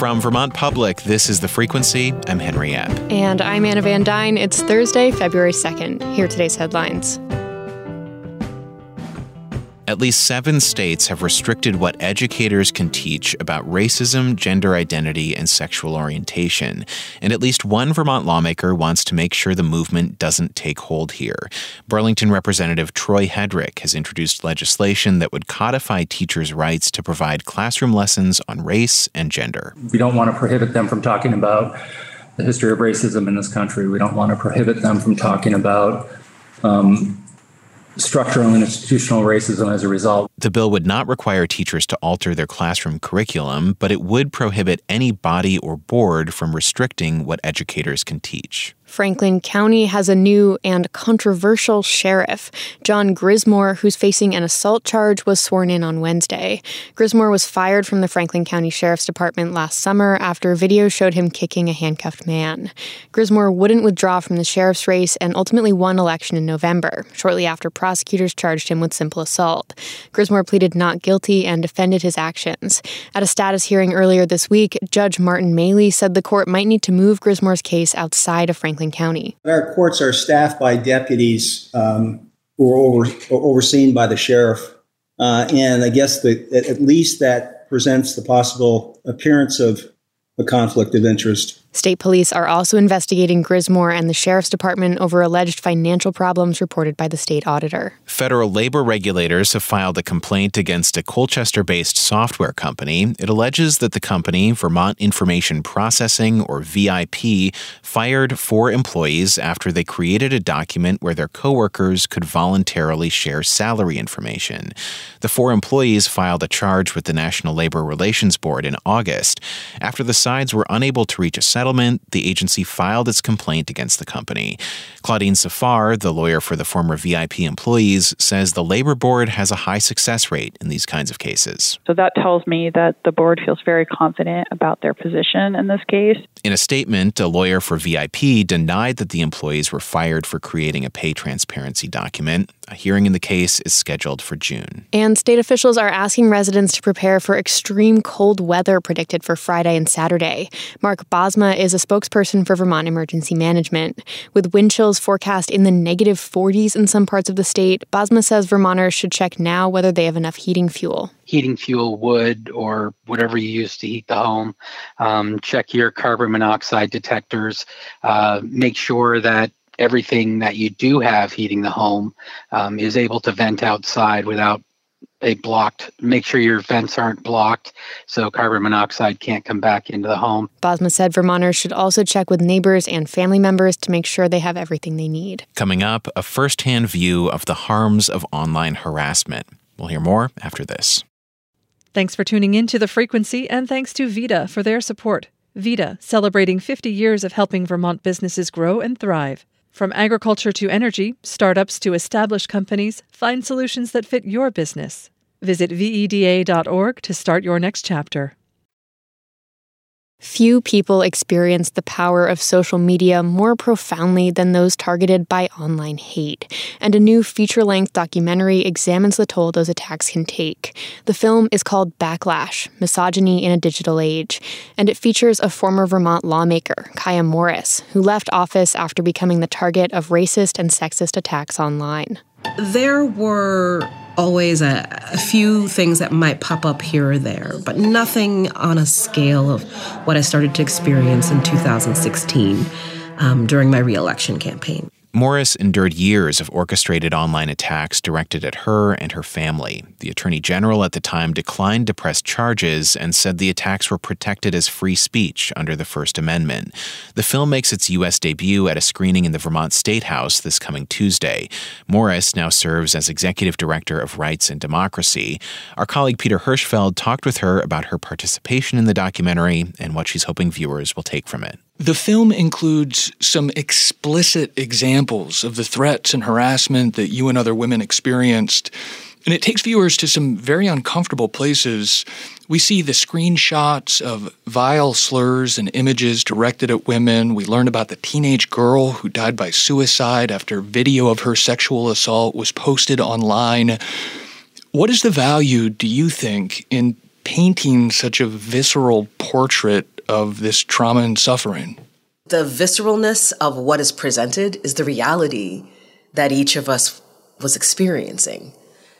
From Vermont Public, this is The Frequency. I'm Henry Epp. And I'm Anna Van Dyne. It's Thursday, February 2nd. Here are today's headlines. At least 7 states have restricted what educators can teach about racism, gender identity, and sexual orientation. And at least one Vermont lawmaker wants to make sure the movement doesn't take hold here. Burlington Representative Troy Hedrick has introduced legislation that would codify teachers' rights to provide classroom lessons on race and gender. We don't want to prohibit them from talking about the history of racism in this country. We don't want to prohibit them from talking about structural and institutional racism as a result. The bill would not require teachers to alter their classroom curriculum, but it would prohibit any body or board from restricting what educators can teach. Franklin County has a new and controversial sheriff. John Grismore, who's facing an assault charge, was sworn in on Wednesday. Grismore was fired from the Franklin County Sheriff's Department last summer after video showed him kicking a handcuffed man. Grismore wouldn't withdraw from the sheriff's race and ultimately won election in November, shortly after prosecutors charged him with simple assault. Grismore pleaded not guilty and defended his actions. At a status hearing earlier this week, Judge Martin Maley said the court might need to move Grismore's case outside of Franklin County. Our courts are staffed by deputies who are overseen by the sheriff. And I guess at least that presents the possible appearance of a conflict of interest. State police are also investigating Grismore and the Sheriff's Department over alleged financial problems reported by the state auditor. Federal labor regulators have filed a complaint against a Colchester-based software company. It alleges that the company, Vermont Information Processing, or VIP, fired 4 employees after they created a document where their coworkers could voluntarily share salary information. The 4 employees filed a charge with the National Labor Relations Board in August. After the sides were unable to reach a settlement, the agency filed its complaint against the company. Claudine Safar, the lawyer for the former VIP employees, says the Labor Board has a high success rate in these kinds of cases. So that tells me that the board feels very confident about their position in this case. In a statement, a lawyer for VIP denied that the employees were fired for creating a pay transparency document. A hearing in the case is scheduled for June. And state officials are asking residents to prepare for extreme cold weather predicted for Friday and Saturday. Mark Bosma is a spokesperson for Vermont Emergency Management. With wind chills forecast in the negative 40s in some parts of the state, Bosma says Vermonters should check now whether they have enough heating fuel. Heating fuel, wood, or whatever you use to heat the home. Check your carbon monoxide detectors. Make sure that everything that you do have heating the home is able to vent outside without make sure your vents aren't blocked so carbon monoxide can't come back into the home. Bosma said Vermonters should also check with neighbors and family members to make sure they have everything they need. Coming up, a first-hand view of the harms of online harassment. We'll hear more after this. Thanks for tuning in to The Frequency, and thanks to VITA for their support. VITA, celebrating 50 years of helping Vermont businesses grow and thrive. From agriculture to energy, startups to established companies, find solutions that fit your business. Visit VEDA.org to start your next chapter. Few people experience the power of social media more profoundly than those targeted by online hate, and a new feature-length documentary examines the toll those attacks can take. The film is called Backlash: Misogyny in a Digital Age, and it features a former Vermont lawmaker, Kaya Morris, who left office after becoming the target of racist and sexist attacks online. There were always a few things that might pop up here or there, but nothing on a scale of what I started to experience in 2016 during my re-election campaign. Morris endured years of orchestrated online attacks directed at her and her family. The Attorney General at the time declined to press charges and said the attacks were protected as free speech under the First Amendment. The film makes its U.S. debut at a screening in the Vermont State House this coming Tuesday. Morris now serves as Executive Director of Rights and Democracy. Our colleague Peter Hirschfeld talked with her about her participation in the documentary and what she's hoping viewers will take from it. The film includes some explicit examples of the threats and harassment that you and other women experienced, and it takes viewers to some very uncomfortable places. We see the screenshots of vile slurs and images directed at women. We learn about the teenage girl who died by suicide after video of her sexual assault was posted online. What is the value, do you think, in painting such a visceral portrait of this trauma and suffering. The visceralness of what is presented is the reality that each of us was experiencing.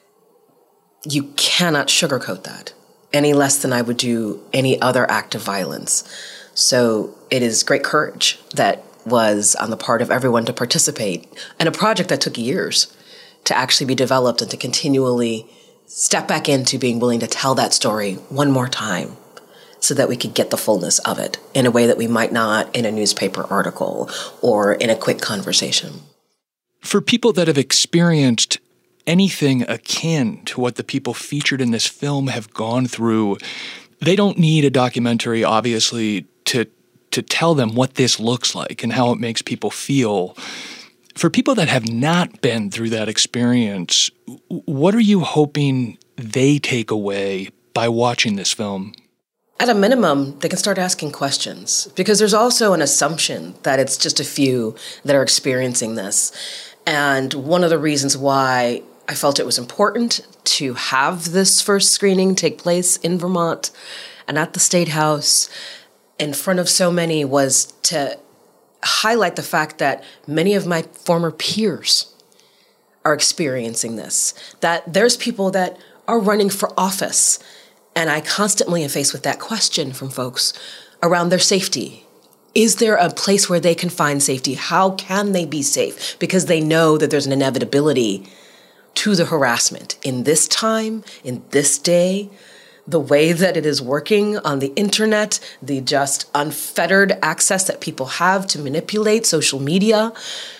You cannot sugarcoat that any less than I would do any other act of violence. So it is great courage that was on the part of everyone to participate in a project that took years to actually be developed and to continually step back into being willing to tell that story one more time so that we could get the fullness of it in a way that we might not in a newspaper article or in a quick conversation. For people that have experienced anything akin to what the people featured in this film have gone through, they don't need a documentary, obviously, to tell them what this looks like and how it makes people feel. For people that have not been through that experience, what are you hoping they take away by watching this film? At a minimum, they can start asking questions, because there's also an assumption that it's just a few that are experiencing this. And one of the reasons why I felt it was important to have this first screening take place in Vermont and at the State House in front of so many was to highlight the fact that many of my former peers are experiencing this, that there's people that are running for office. And I constantly am faced with that question from folks around their safety. Is there a place where they can find safety? How can they be safe? Because they know that there's an inevitability to the harassment in this time, in this day, the way that it is working on the internet, the just unfettered access that people have to manipulate social media.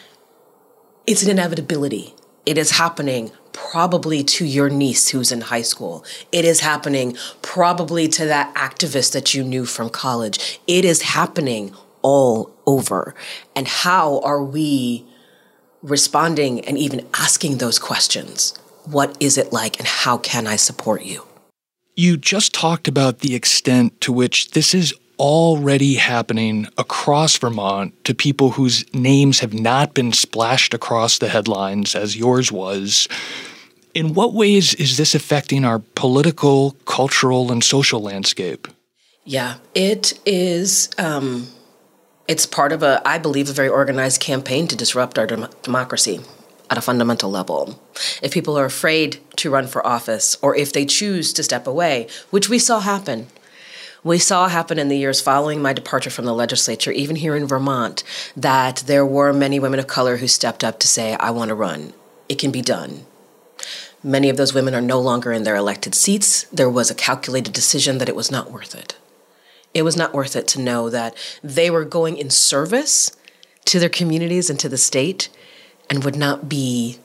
It's an inevitability. It is happening probably to your niece who's in high school. It is happening probably to that activist that you knew from college. It is happening all over. And how are we responding and even asking those questions? What is it like and how can I support you? You just talked about the extent to which this is already happening across Vermont to people whose names have not been splashed across the headlines as yours was. In what ways is this affecting our political, cultural, and social landscape? Yeah, it is. It's part of I believe, a very organized campaign to disrupt our democracy at a fundamental level. If people are afraid to run for office, or if they choose to step away, which we saw happen. We saw happen in the years following my departure from the legislature, even here in Vermont, that there were many women of color who stepped up to say, I want to run. It can be done. Many of those women are no longer in their elected seats. There was a calculated decision that it was not worth it. It was not worth it to know that they were going in service to their communities and to the state and would not be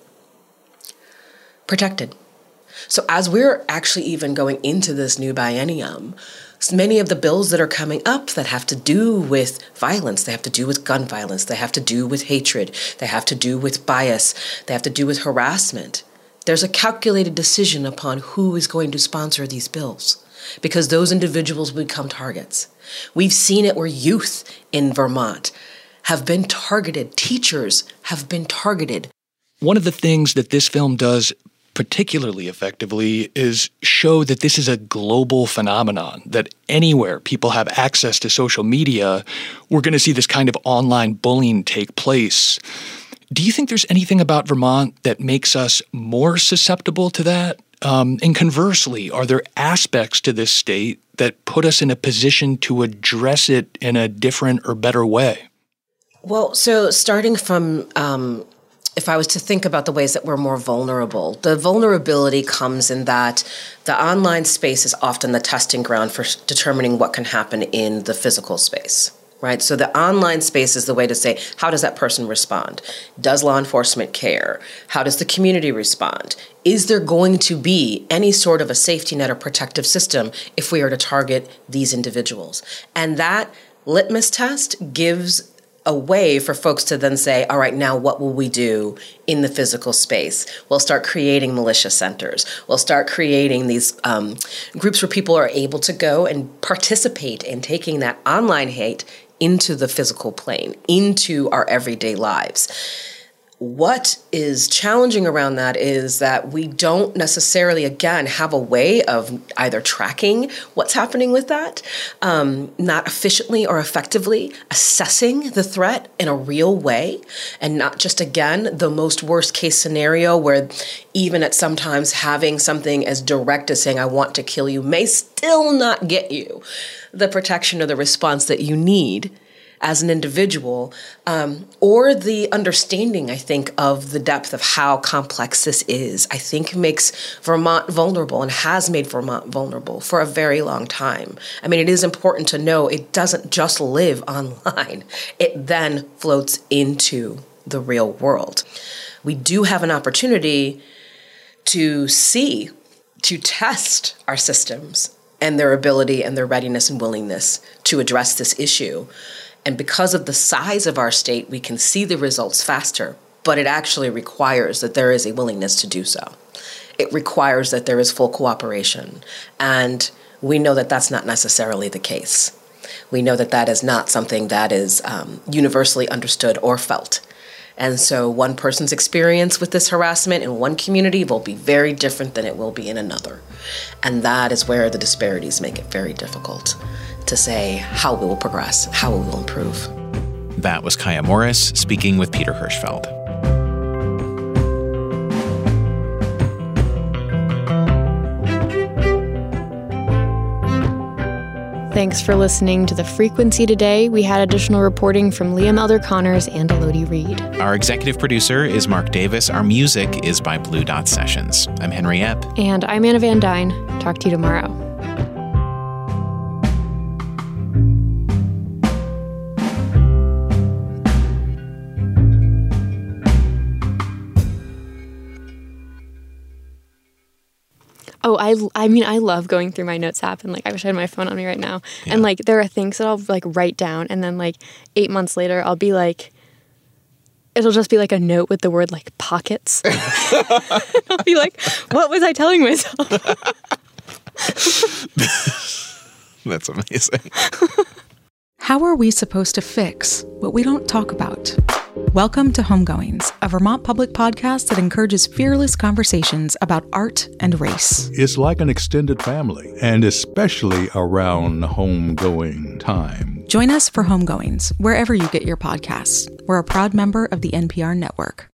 protected. So as we're actually even going into this new biennium, many of the bills that are coming up that have to do with violence, they have to do with gun violence, they have to do with hatred, they have to do with bias, they have to do with harassment. There's a calculated decision upon who is going to sponsor these bills, because those individuals become targets. We've seen it where youth in Vermont have been targeted. Teachers have been targeted. One of the things that this film does particularly effectively is show that this is a global phenomenon, that anywhere people have access to social media, we're going to see this kind of online bullying take place. Do you think there's anything about Vermont that makes us more susceptible to that? And conversely, are there aspects to this state that put us in a position to address it in a different or better way? Well, so starting from, if I was to think about the ways that we're more vulnerable, the vulnerability comes in that the online space is often the testing ground for determining what can happen in the physical space. Right? So the online space is the way to say, how does that person respond? Does law enforcement care? How does the community respond? Is there going to be any sort of a safety net or protective system if we are to target these individuals? And that litmus test gives a way for folks to then say, all right, now what will we do in the physical space? We'll start creating militia centers. We'll start creating these groups where people are able to go and participate in taking that online hate into the physical plane, into our everyday lives. What is challenging around that is that we don't necessarily, again, have a way of either tracking what's happening with that, not efficiently or effectively assessing the threat in a real way, and not just, again, the most worst case scenario where even at sometimes having something as direct as saying, I want to kill you, may still not get you the protection or the response that you need as an individual, or the understanding, I think, of the depth of how complex this is, I think makes Vermont vulnerable and has made Vermont vulnerable for a very long time. I mean, it is important to know it doesn't just live online. It then floats into the real world. We do have an opportunity to test our systems and their ability and their readiness and willingness to address this issue. And because of the size of our state, we can see the results faster, but it actually requires that there is a willingness to do so. It requires that there is full cooperation. And we know that that's not necessarily the case. We know that that is not something that is universally understood or felt. And so one person's experience with this harassment in one community will be very different than it will be in another. And that is where the disparities make it very difficult to say how we will progress, how we will improve. That was Kaya Morris speaking with Peter Hirschfeld. Thanks for listening to The Frequency today. We had additional reporting from Liam Elder Connors and Elodie Reed. Our executive producer is Mark Davis. Our music is by Blue Dot Sessions. I'm Henry Epp. And I'm Anna Van Dyne. Talk to you tomorrow. Oh, I mean, I love going through my notes app, and like I wish I had my phone on me right now. Yeah. And like there are things that I'll like write down, and then like 8 months later, I'll be like, it'll just be like a note with the word like pockets. I'll be like, what was I telling myself? That's amazing. How are we supposed to fix what we don't talk about? Welcome to Homegoings, a Vermont public podcast that encourages fearless conversations about art and race. It's like an extended family, and especially around homegoing time. Join us for Homegoings, wherever you get your podcasts. We're a proud member of the NPR network.